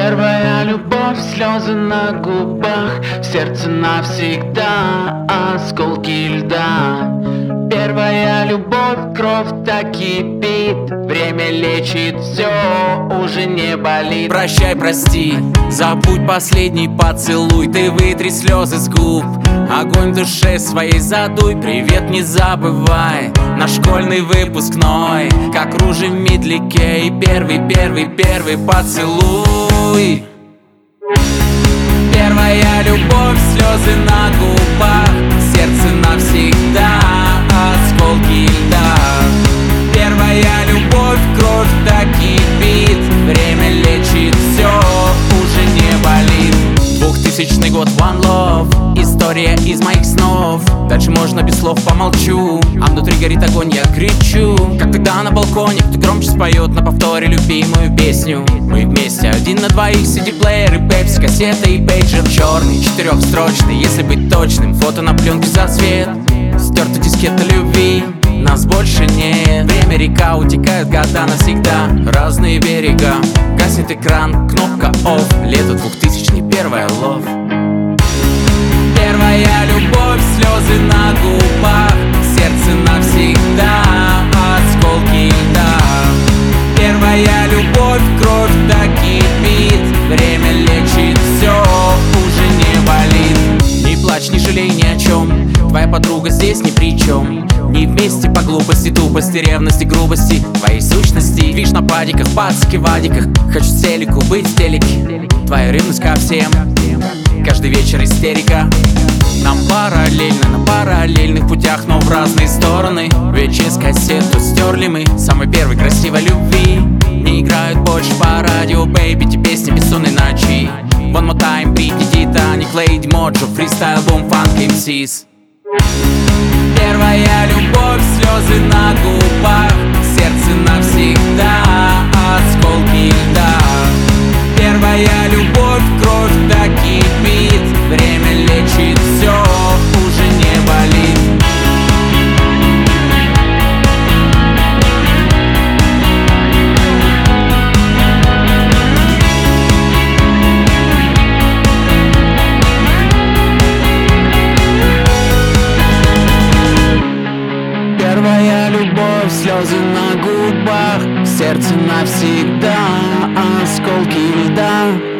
Первая любовь, слезы на губах, в сердце навсегда осколки льда. Первая любовь, кровь так кипит, время лечит все, уже не болит. Прощай, прости, забудь последний поцелуй. Ты вытри слезы с губ, огонь в душе своей задуй. Привет, не забывай, наш школьный выпускной, как ружье в медляке. И первый поцелуй. Первая любовь, слезы на губах, сердце навсегда осколки льда. Первая любовь, кровь так кипит, время лечит все, уже не болит. 2000 год, One Love, история из моих снов. Дальше можно без слов, помолчу, а внутри горит огонь, я кричу. Как тогда на балконе, кто громче споет на повторе любимую песню. Мы вместе, 1 на 2, CD-плеер и пепси, кассета и пейджер черный, 4-строчный, если быть точным. Фото на пленке за цвет, стерта дискета любви, нас больше нет. Время река, утекают года навсегда, разные берега. Гаснет экран, кнопка off, лето 2000, первая love. Первая любовь, слезы на губах, сердце навсегда осколки льда. Первая любовь, кровь так кипит, время лечит все, уже не болит. Не плачь, не жалей ни о чем, твоя подруга здесь ни при чем. Не вместе по глупости, тупости, ревности, грубости твоей сущности. Видишь на падиках, пацки, вадиках, хочу телеку быть в телеке. Твоя ревность ко всем, каждый вечер истерика. Нам параллельно, на параллельных путях, но в разные стороны. Ведь через кассету стерли мы самой первой красивой любви. Не играют больше по радио, бэйби, те песни бессонной ночи. One more time, Бритни, Титаник, Лейди Моджо, фристайл, бум, фанк, МСИС. Первая любовь, слезы на губах, сердце навсегда осколки льда. Первая любовь, кровь так кипит, время лечит все, уже не болит. Первая любовь, слезы на губах, в сердце навсегда осколки льда.